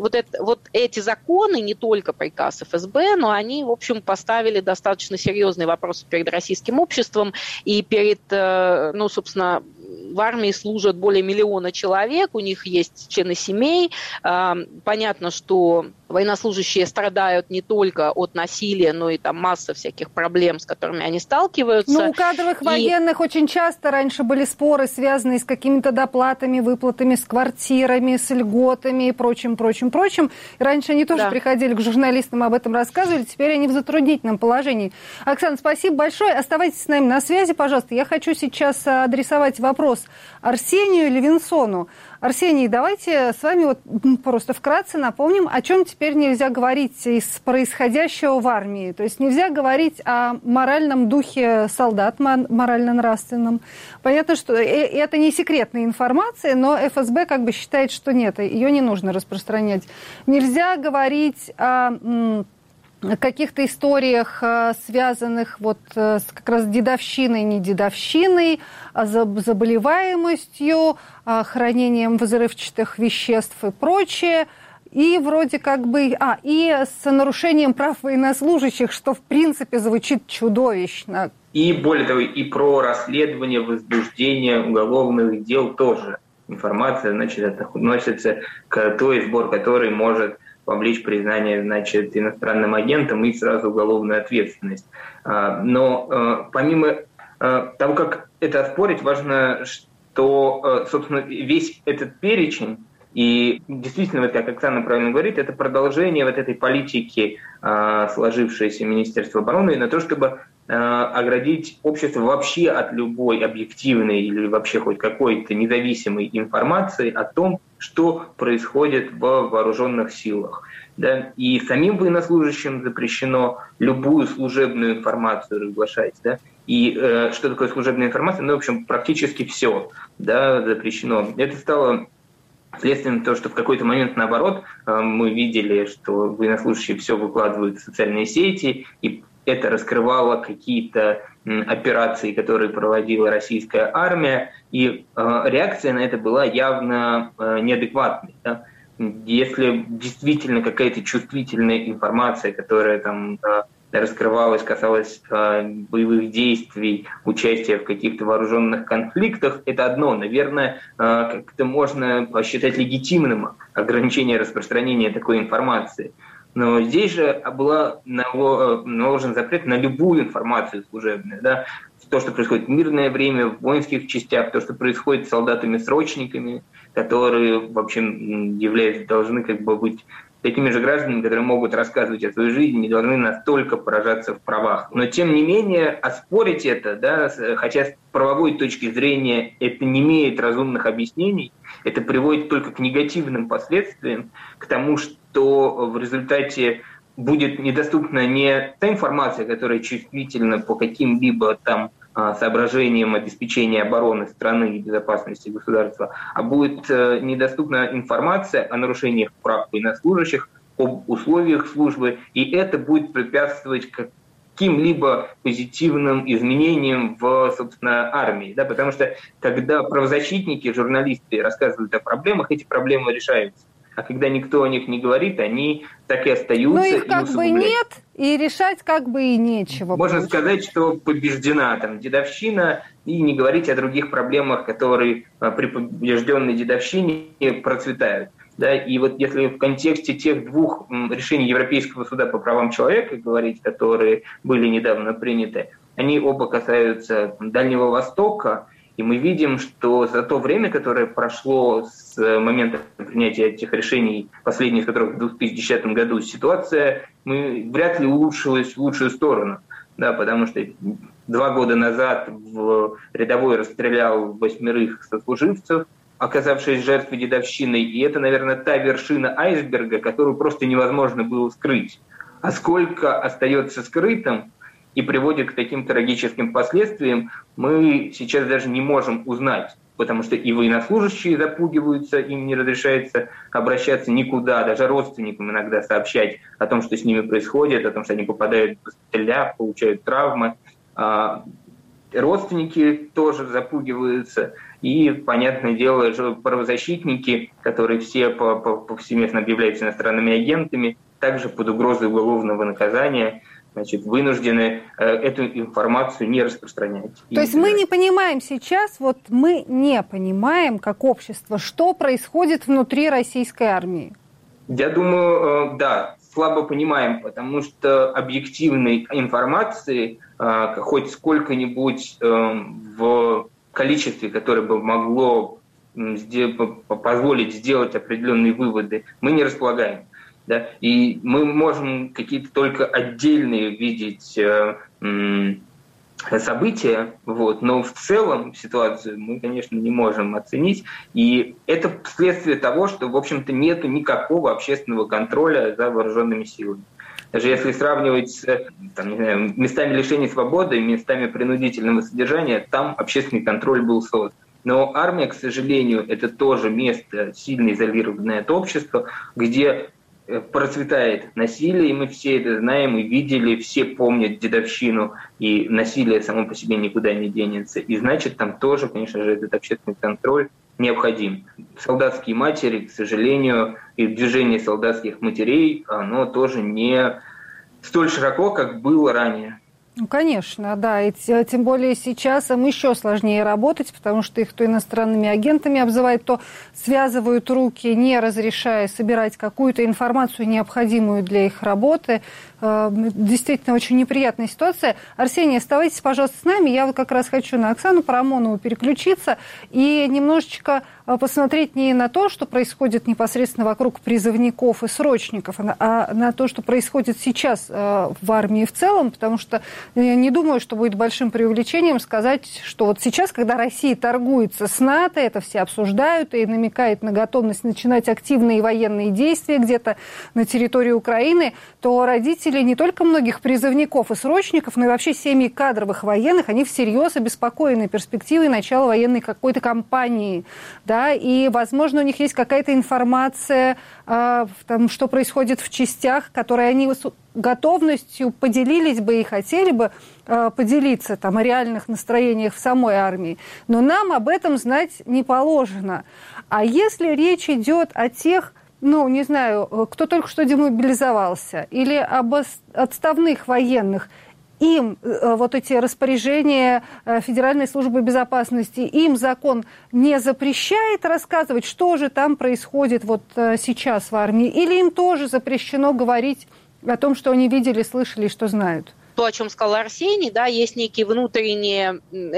[SPEAKER 12] эти законы, не только приказ ФСБ, но они, в общем, поставили достаточно серьезные вопросы перед российским обществом и перед, собственно, в армии служат более 1 миллиона человек, у них есть члены семей. Понятно, что военнослужащие страдают не только от насилия, но и масса всяких проблем, с которыми они сталкиваются.
[SPEAKER 1] У кадровых военных очень часто раньше были споры, связанные с какими-то доплатами, выплатами, с квартирами, с льготами и прочим. Раньше они тоже приходили к журналистам, об этом рассказывали, теперь они в затруднительном положении. Оксана, спасибо большое. Оставайтесь с нами на связи, пожалуйста. Я хочу сейчас адресовать вопрос Арсению Левинсону. Арсений, давайте с вами просто вкратце напомним, о чем теперь нельзя говорить из происходящего в армии. То есть нельзя говорить о моральном духе солдат, морально-нравственном. Понятно, что это не секретная информация, но ФСБ считает, что нет, ее не нужно распространять. Нельзя говорить о каких-то историях, связанных с как раз дедовщиной, не дедовщиной, заболеваемостью, хранением взрывчатых веществ и прочее. И вроде и с нарушением прав военнослужащих, что в принципе звучит чудовищно.
[SPEAKER 13] И более того, и про расследование, возбуждение уголовных дел тоже. Информация, относится к той, сбор которой может повлечь признание, иностранным агентом и сразу уголовную ответственность. Но помимо того, как это оспорить, важно то, собственно, весь этот перечень, и действительно, как Оксана правильно говорит, это продолжение вот этой политики, сложившейся Министерства обороны, на то, чтобы оградить общество вообще от любой объективной или вообще хоть какой-то независимой информации о том, что происходит в вооруженных силах. Да? И самим военнослужащим запрещено любую служебную информацию разглашать. Да? И что такое служебная информация? Ну, в общем, практически все, да, запрещено. Это стало следствием того, что в какой-то момент, наоборот, мы видели, что военнослужащие все выкладывают в социальные сети, и это раскрывало какие-то операции, которые проводила российская армия, и реакция на это была явно неадекватной. Да? Если действительно какая-то чувствительная информация, которая там раскрывалась, касалась боевых действий, участия в каких-то вооруженных конфликтах, это одно. Наверное, как-то можно посчитать легитимным ограничение распространения такой информации. Но здесь же был наложен запрет на любую информацию служебную. Да? То, что происходит в мирное время, в воинских частях, то, что происходит с солдатами-срочниками, которые, в общем, должны как бы быть такими же гражданами, которые могут рассказывать о своей жизни, не должны настолько поражаться в правах. Но, тем не менее, оспорить это, да, хотя с правовой точки зрения это не имеет разумных объяснений, это приводит только к негативным последствиям, к тому, что в результате будет недоступна не та информация, которая чувствительна по каким-либо там соображениям обеспечения обороны страны и безопасности государства, а будет недоступна информация о нарушениях прав военнослужащих, об условиях службы, и это будет препятствовать каким-либо позитивным изменениям в, собственно, армии. Да? Потому что когда правозащитники, журналисты рассказывают о проблемах, эти проблемы решаются. А когда никто о них не говорит, они так и остаются.
[SPEAKER 1] Но их как бы нет, и решать как бы и нечего.
[SPEAKER 13] Можно сказать, что побеждена там дедовщина, и не говорить о других проблемах, которые при побежденной дедовщине процветают. Да? И вот если в контексте тех двух решений Европейского суда по правам человека говорить, которые были недавно приняты, они оба касаются Дальнего Востока, и мы видим, что за то время, которое прошло с момента принятия этих решений, последних из которых в 2010 году, ситуация вряд ли улучшилась в лучшую сторону. Да, потому что 2 года назад рядовой расстрелял 8 сослуживцев, оказавшись жертвой дедовщины. И это, наверное, та вершина айсберга, которую просто невозможно было скрыть. А сколько остается скрытым и приводит к таким трагическим последствиям, мы сейчас даже не можем узнать, потому что и военнослужащие запугиваются, им не разрешается обращаться никуда, даже родственникам иногда сообщать о том, что с ними происходит, о том, что они попадают в госпиталя, получают травмы. Родственники тоже запугиваются, и, понятное дело, правозащитники, которые все повсеместно объявляются иностранными агентами, также под угрозой уголовного наказания, вынуждены эту информацию не распространять.
[SPEAKER 1] То есть мы не понимаем сейчас, мы не понимаем, как общество, что происходит внутри российской армии?
[SPEAKER 13] Я думаю, да, слабо понимаем, потому что объективной информации хоть сколько-нибудь в количестве, которое бы могло позволить сделать определенные выводы, мы не располагаем. Да? И мы можем какие-то только отдельные видеть события, но в целом ситуацию мы, конечно, не можем оценить. И это следствие того, что, в общем-то, нет никакого общественного контроля за вооруженными силами. Даже если сравнивать с местами лишения свободы, местами принудительного содержания, там общественный контроль был создан. Но армия, к сожалению, это тоже место, сильно изолированное от общества, где процветает насилие, и мы все это знаем и видели, все помнят дедовщину, и насилие само по себе никуда не денется. И значит, там тоже, конечно же, этот общественный контроль необходим. Солдатские матери, к сожалению, и движение солдатских матерей, оно тоже не столь широко, как было ранее.
[SPEAKER 1] Ну, конечно, да, и тем более сейчас им еще сложнее работать, потому что их то иностранными агентами обзывают, то связывают руки, не разрешая собирать какую-то информацию, необходимую для их работы. действительно очень неприятная ситуация. Арсений, оставайтесь, пожалуйста, с нами. Я вот как раз хочу на Оксану Парамонову переключиться и немножечко посмотреть не на то, что происходит непосредственно вокруг призывников и срочников, а на то, что происходит сейчас в армии в целом, потому что я не думаю, что будет большим преувеличением сказать, что вот сейчас, когда Россия торгуется с НАТО, это все обсуждают и намекает на готовность начинать активные военные действия где-то на территории Украины, то родители не только многих призывников и срочников, но и вообще семьи кадровых военных, они всерьез обеспокоены перспективой начала военной какой-то кампании. Да, и, возможно, у них есть какая-то информация, что происходит в частях, которые они с готовностью поделились бы и хотели бы поделиться там, о реальных настроениях в самой армии. Но нам об этом знать не положено. А если речь идет о тех, не знаю, кто только что демобилизовался, или об отставных военных, им вот эти распоряжения Федеральной службы безопасности, им закон не запрещает рассказывать, что же там происходит вот сейчас в армии? Или им тоже запрещено говорить о том, что они видели, слышали и что знают?
[SPEAKER 12] То, о чем сказал Арсений, да, есть некая внутренняя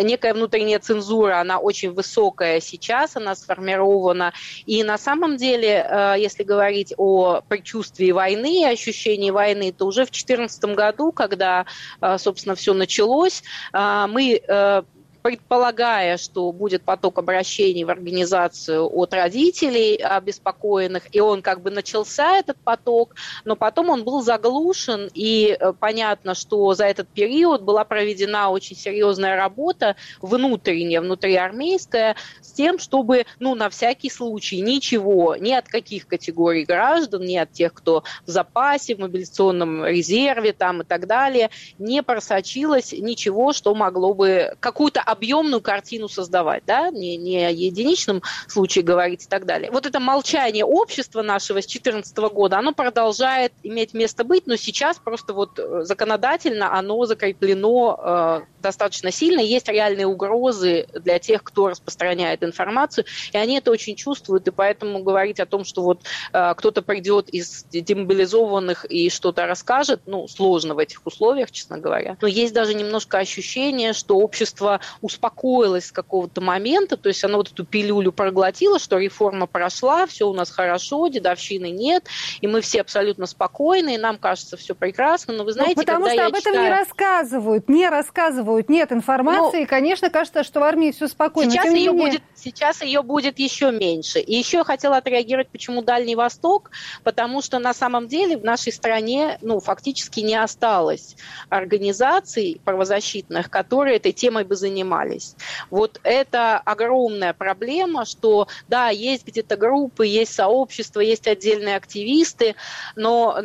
[SPEAKER 12] цензура, она очень высокая сейчас, она сформирована. И на самом деле, если говорить о предчувствии войны, ощущении войны, то уже в 2014 году, когда, собственно, все началось, мы, предполагая, что будет поток обращений в организацию от родителей обеспокоенных, и он как бы начался, этот поток, но потом он был заглушен, и понятно, что за этот период была проведена очень серьезная работа внутриармейская, с тем, чтобы, на всякий случай ничего, ни от каких категорий граждан, ни от тех, кто в запасе, в мобилизационном резерве там, и так далее, не просочилось ничего, что могло бы какую-то объемную картину создавать, да, не о единичном случае говорить и так далее. Вот это молчание общества нашего с 2014 года, оно продолжает иметь место быть, но сейчас просто вот законодательно оно закреплено достаточно сильно. Есть реальные угрозы для тех, кто распространяет информацию, и они это очень чувствуют, и поэтому говорить о том, что вот кто-то придет из демобилизованных и что-то расскажет, сложно в этих условиях, честно говоря. Но есть даже немножко ощущение, что общество успокоилось с какого-то момента, то есть оно вот эту пилюлю проглотило, что реформа прошла, все у нас хорошо, дедовщины нет, и мы все абсолютно спокойны, и нам кажется все прекрасно, но вы знаете,
[SPEAKER 1] потому что об этом не рассказывают, нет информации, и, конечно, кажется, что в армии все спокойно.
[SPEAKER 12] Сейчас ее будет еще меньше. И еще я хотела отреагировать, почему Дальний Восток, потому что на самом деле в нашей стране, фактически не осталось организаций правозащитных, которые этой темой бы занимались. Вот это огромная проблема, что, да, есть где-то группы, есть сообщества, есть отдельные активисты, но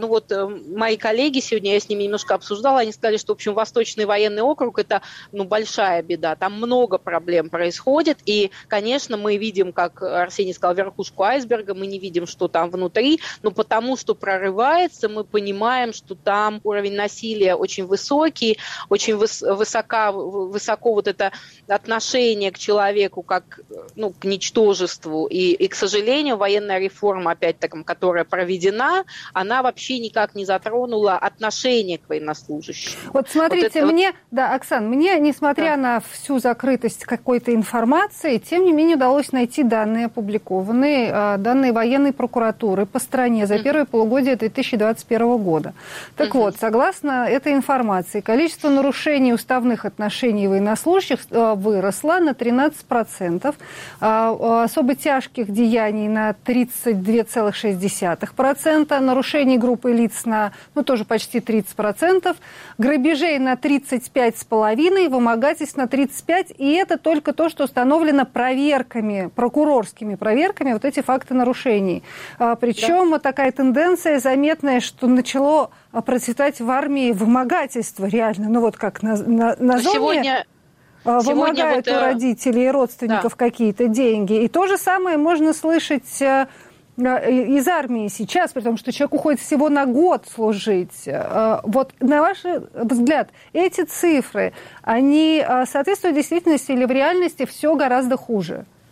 [SPEAKER 12] мои коллеги сегодня, я с ними немножко обсуждала, они сказали, что, в общем, Восточный военный округ – это, большая беда, там много проблем происходит, и, конечно, мы видим, как Арсений сказал, верхушку айсберга, мы не видим, что там внутри, но потому что прорывается, мы понимаем, что там уровень насилия очень высокий, очень высоко вот это отношение к человеку как к ничтожеству. И, к сожалению, военная реформа, опять-таки, которая проведена, она вообще никак не затронула отношение к военнослужащим.
[SPEAKER 1] Вот смотрите, Оксан, несмотря на всю закрытость какой-то информации, тем не менее удалось найти данные опубликованные, данные военной прокуратуры по стране за первое полугодие 2021 года. Так вот, согласно этой информации, количество нарушений уставных отношений военнослужащих выросло на 13%, особо тяжких деяний на 32,6%, нарушений группы лиц на, тоже почти 30%, грабежей на 35,5%, вымогательств на 35%, и это только то, что установлено прокурорскими проверками, вот эти факты нарушений. Причем такая тенденция заметная, что начало процветать в армии вымогательство реально, как на зоне... Вымогают у родителей и родственников какие-то деньги. И то же самое можно слышать из армии сейчас, потому что человек уходит всего на год служить. Вот на ваш взгляд, эти цифры, они соответствуют действительности или в реальности все гораздо хуже?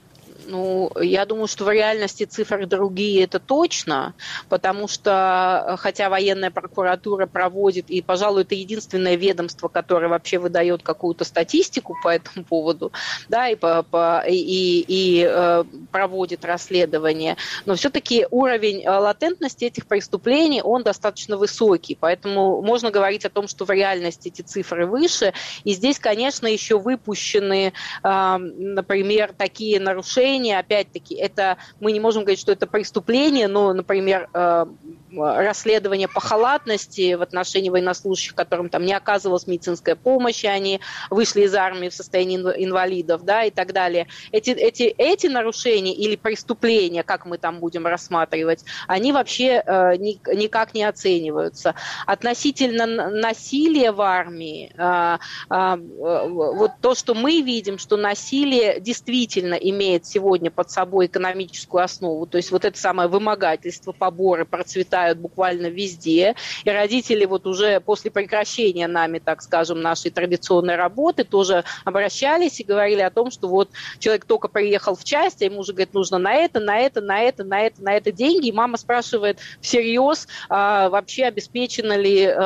[SPEAKER 12] Ну, я думаю, что в реальности цифры другие, это точно, потому что, хотя военная прокуратура проводит, и, пожалуй, это единственное ведомство, которое вообще выдает какую-то статистику по этому поводу, да, и проводит расследование, но все-таки уровень латентности этих преступлений, он достаточно высокий, поэтому можно говорить о том, что в реальности эти цифры выше, и здесь, конечно, еще выпущены, например, такие нарушения, опять-таки, это мы не можем говорить, что это преступление, но, например, расследование по халатности в отношении военнослужащих, которым там не оказывалась медицинская помощь, и они вышли из армии в состоянии инвалидов, да, и так далее. Эти нарушения или преступления, как мы там будем рассматривать, они вообще никак не оцениваются. Относительно насилия в армии, вот то, что мы видим, что насилие действительно имеет сегодня под собой экономическую основу, то есть вот это самое вымогательство, поборы процветают буквально везде, и родители вот уже после прекращения нами, так скажем, нашей традиционной работы тоже обращались и говорили о том, что вот человек только приехал в часть, а ему уже, говорит, нужно на это деньги, и мама спрашивает всерьез, вообще обеспечивает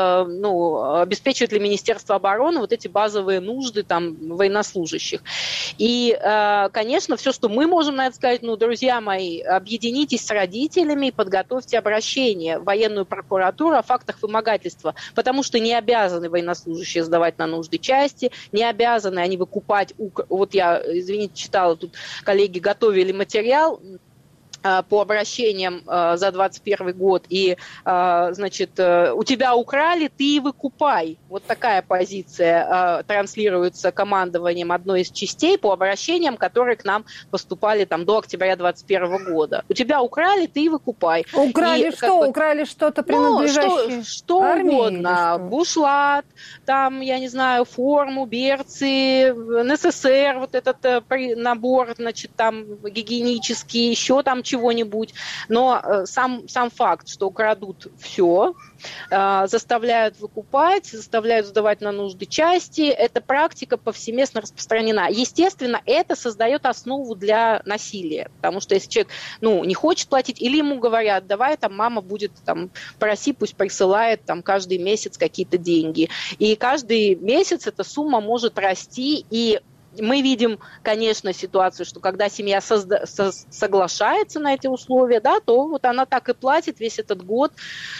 [SPEAKER 12] ли Министерство обороны вот эти базовые нужды там военнослужащих. И, конечно, все, что мы можем на это сказать, ну, друзья мои, объединитесь с родителями и подготовьте обращение в военную прокуратуру о фактах вымогательства, потому что не обязаны военнослужащие сдавать на нужды части, не обязаны они выкупать. Вот я, извините, читала, тут коллеги готовили материал по обращениям за 2021 год, и, значит, у тебя украли, ты и выкупай. Вот такая позиция транслируется командованием одной из частей по обращениям, которые к нам поступали там до октября 2021 года. У тебя украли, ты и выкупай.
[SPEAKER 1] Украли и, что? Украли что-то принадлежащее
[SPEAKER 12] что армии, угодно. Бушлат, там, я не знаю, форму, берцы, НССР, вот этот набор, значит, там гигиенический, еще там чего-нибудь, но сам факт, что крадут все, заставляют выкупать, заставляют сдавать на нужды части, эта практика повсеместно распространена. Естественно, это создает основу для насилия, потому что если человек, не хочет платить, или ему говорят, давай, там, мама будет, там, проси, пусть присылает, там, каждый месяц какие-то деньги. И каждый месяц эта сумма может расти, и мы видим, конечно, ситуацию, что когда семья соглашается на эти условия, да, то вот она так и платит весь этот год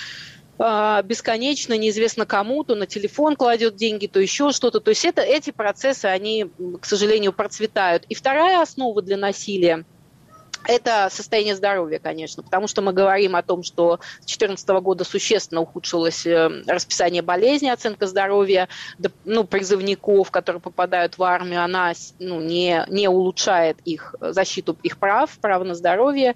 [SPEAKER 12] бесконечно, неизвестно кому, то на телефон кладет деньги, то еще что-то. То есть эти процессы, они, к сожалению, процветают. И вторая основа для насилия – это состояние здоровья, конечно, потому что мы говорим о том, что с 2014 года существенно ухудшилось расписание болезней, оценка здоровья, призывников, которые попадают в армию, она не улучшает их защиту их прав, право на здоровье.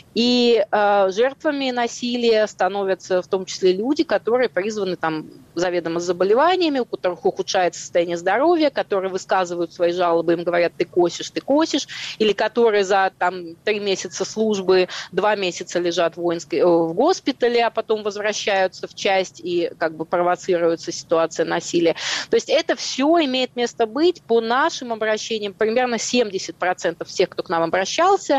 [SPEAKER 12] И жертвами насилия становятся в том числе люди, которые призваны там заведомо с заболеваниями, у которых ухудшается состояние здоровья, которые высказывают свои жалобы, им говорят, ты косишь, или которые за 3 месяца службы 2 месяца лежат в госпитале, а потом возвращаются в часть и как бы провоцируется ситуация насилия. То есть это все имеет место быть. По нашим обращениям примерно 70% всех, кто к нам обращался,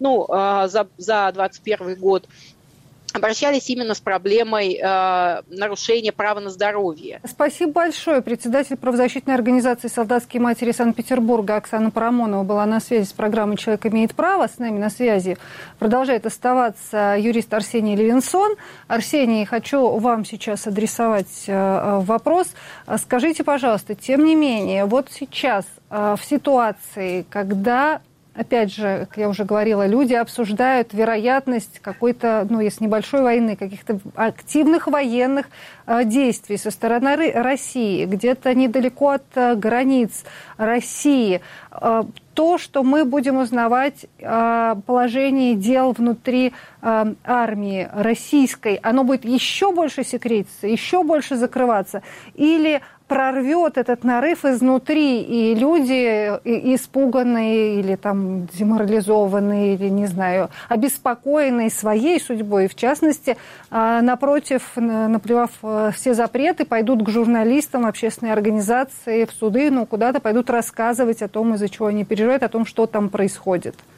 [SPEAKER 12] за 2021 год, обращались именно с проблемой нарушения права на здоровье.
[SPEAKER 1] Спасибо большое. Председатель правозащитной организации «Солдатские матери» Санкт-Петербурга Оксана Парамонова была на связи с программой «Человек имеет право». С нами на связи продолжает оставаться юрист Арсений Левинсон. Арсений, хочу вам сейчас адресовать вопрос. Скажите, пожалуйста, тем не менее, вот сейчас в ситуации, когда... Опять же, как я уже говорила, люди обсуждают вероятность какой-то, если небольшой войны, каких-то активных военных действий со стороны России, где-то недалеко от границ России. То, что мы будем узнавать о положении дел внутри армии российской, оно будет еще больше секретиться, еще больше закрываться? Или прорвет этот нарыв изнутри, и люди испуганные или там деморализованные, или, не знаю, обеспокоенные своей судьбой, в частности, напротив, наплевав все запреты, пойдут к журналистам, общественной организации, в суды, куда-то пойдут рассказывать о том, из-за чего они переживают, о том, что там происходит?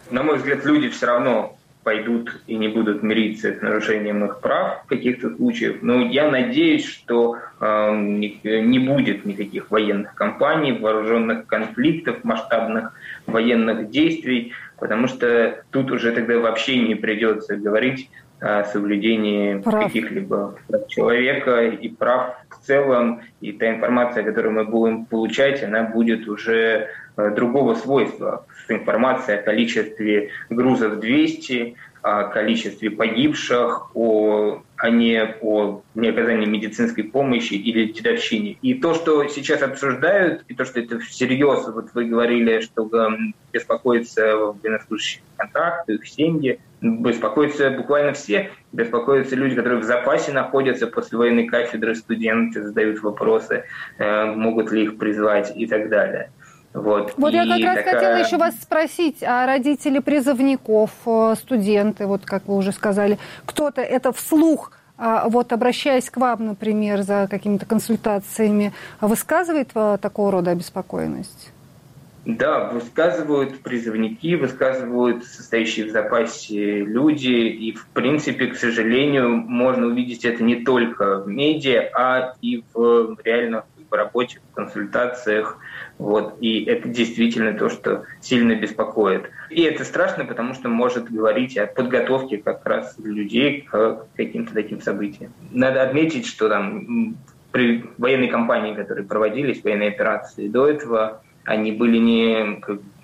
[SPEAKER 13] На мой взгляд, люди все равно пойдут и не будут мириться с нарушением их прав в каких-то случаях. Но я надеюсь, что не будет никаких военных кампаний, вооруженных конфликтов, масштабных военных действий, потому что тут уже тогда вообще не придется говорить о соблюдении каких-либо прав человека и прав в целом. И та информация, которую мы будем получать, она будет уже другого свойства. Информация о количестве грузов 200, о количестве погибших, а не о неоказании медицинской помощи или дедовщине. И то, что сейчас обсуждают, и то, что это всерьез, вот вы говорили, что беспокоятся военнослужащие контракты, их семьи, беспокоятся буквально все, беспокоятся люди, которые в запасе находятся после военной кафедры, студенты задают вопросы, могут ли их призвать и так далее. Вот
[SPEAKER 1] я как раз хотела еще вас спросить, а родители призывников, студенты, вот как вы уже сказали, кто-то это вслух, вот обращаясь к вам, например, за какими-то консультациями, высказывает такого рода обеспокоенность?
[SPEAKER 13] Да, высказывают призывники, высказывают состоящие в запасе люди, и, в принципе, к сожалению, можно увидеть это не только в медиа, а и в реально в работе, в консультациях. Вот. И это действительно то, что сильно беспокоит. И это страшно, потому что может говорить о подготовке как раз людей к каким-то таким событиям. Надо отметить, что там при военной кампании, которые проводились, военные операции до этого, они были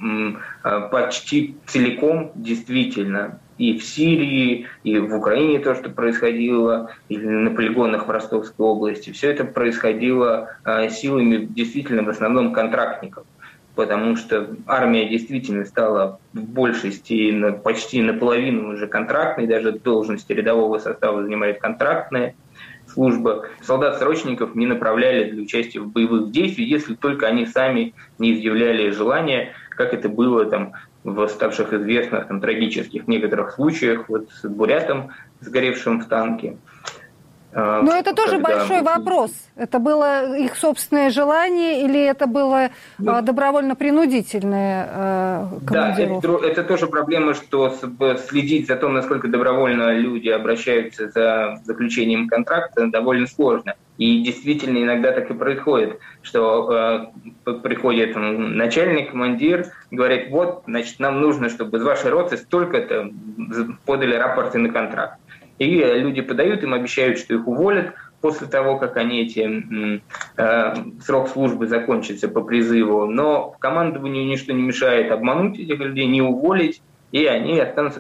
[SPEAKER 13] почти целиком действительно и в Сирии, и в Украине то, что происходило, или на полигонах в Ростовской области. Все это происходило силами действительно в основном контрактников, потому что армия действительно стала в большей степени, почти наполовину уже контрактной, даже должности рядового состава занимает контрактная служба. Солдат-срочников не направляли для участия в боевых действиях, если только они сами не изъявляли желания, как это было там в ставших известных трагических некоторых случаях, вот с бурятом, сгоревшим в танке.
[SPEAKER 1] Но это тоже большой вопрос. Это было их собственное желание или это было добровольно-принудительное командировка?
[SPEAKER 13] Да, это тоже проблема, что следить за том, насколько добровольно люди обращаются за заключением контракта, довольно сложно. И действительно иногда так и происходит, что приходит начальник, командир, говорит, вот, значит, нам нужно, чтобы из вашей роты столько-то подали рапорты на контракт. И люди подают, им обещают, что их уволят после того, как срок службы закончится по призыву. Но командованию ничто не мешает обмануть этих людей, не уволить, и они останутся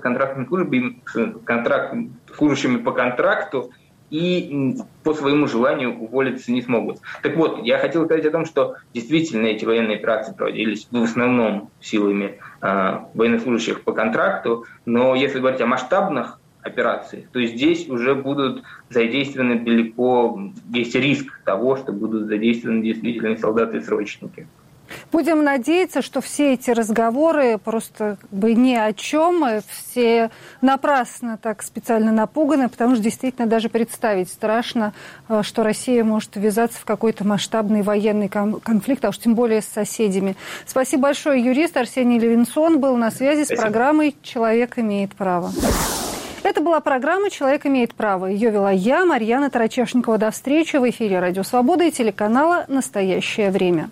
[SPEAKER 13] служащими по контракту и по своему желанию уволиться не смогут. Так вот, я хотел сказать о том, что действительно эти военные операции проводились в основном силами военнослужащих по контракту, но если говорить о масштабных операции, то здесь уже будут задействованы далеко, есть риск того, что будут задействованы действительно солдаты-срочники.
[SPEAKER 1] Будем надеяться, что все эти разговоры просто ни о чем, все напрасно так специально напуганы, потому что действительно даже представить страшно, что Россия может ввязаться в какой-то масштабный военный конфликт, а уж тем более с соседями. Спасибо большое. Юрист Арсений Левинсон был на связи с программой «Человек имеет право». Это была программа «Человек имеет право». Ее вела я, Марьяна Тарачешникова. До встречи в эфире «Радио Свобода» и телеканала «Настоящее время».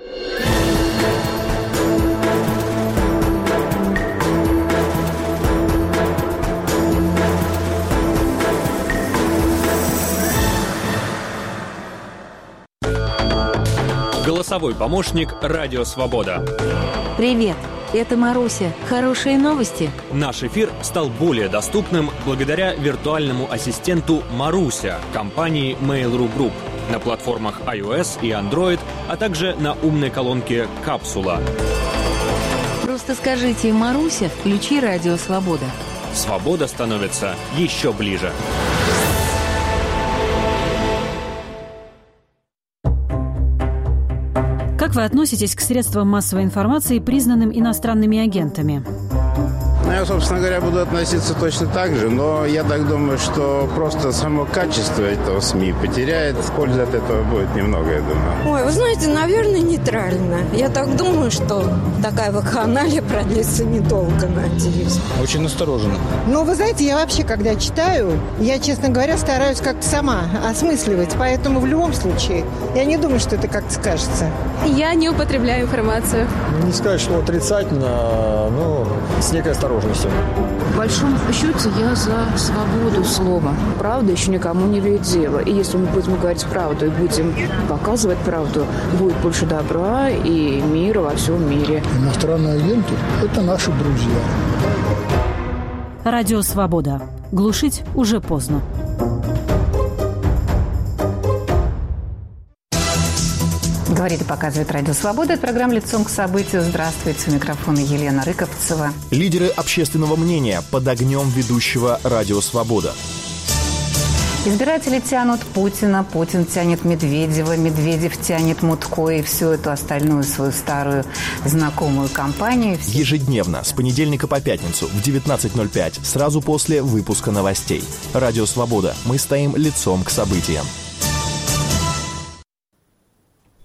[SPEAKER 14] Голосовой помощник «Радио Свобода».
[SPEAKER 15] Привет, это Маруся. Хорошие новости.
[SPEAKER 14] Наш эфир стал более доступным благодаря виртуальному ассистенту Маруся компании Mail.ru Group на платформах iOS и Android, а также на умной колонке «Капсула».
[SPEAKER 15] Просто скажите «Маруся, включи «Радио Свобода».
[SPEAKER 14] Свобода становится еще ближе.
[SPEAKER 16] Как вы относитесь к средствам массовой информации, признанным иностранными агентами? Я, собственно говоря, буду относиться точно так же, но я так думаю, что просто само качество этого СМИ потеряет. Пользы от этого будет немного, я думаю.
[SPEAKER 17] Ой, вы знаете, наверное, нейтрально. Я так думаю, что такая вакханалия продлится недолго, надеюсь.
[SPEAKER 18] Очень настороженно.
[SPEAKER 19] Ну, вы знаете, я вообще, когда читаю, я, честно говоря, стараюсь как-то сама осмысливать. Поэтому в любом случае, я не думаю, что это как-то скажется.
[SPEAKER 20] Я не употребляю информацию.
[SPEAKER 18] Не сказать, что отрицательно, но с некой осторожностью.
[SPEAKER 21] В большом счете я за свободу слова. Правда еще никому не имеет дела. И если мы будем говорить правду и будем показывать правду, будет больше добра и мира во всем мире.
[SPEAKER 22] Иностранные агенты – это наши друзья.
[SPEAKER 23] Радио «Свобода». Глушить уже поздно.
[SPEAKER 24] Говорит и показывает Радио Свобода. Это программа «Лицом к событию». Здравствуйте. У микрофона Елена Рыковцева.
[SPEAKER 25] Лидеры общественного мнения под огнем ведущего Радио Свобода.
[SPEAKER 24] Избиратели тянут Путина, Путин тянет Медведева, Медведев тянет Мутко и всю эту остальную свою старую знакомую компанию.
[SPEAKER 25] Ежедневно, с понедельника по пятницу в 19:05, сразу после выпуска новостей. Радио Свобода. Мы стоим лицом к событиям.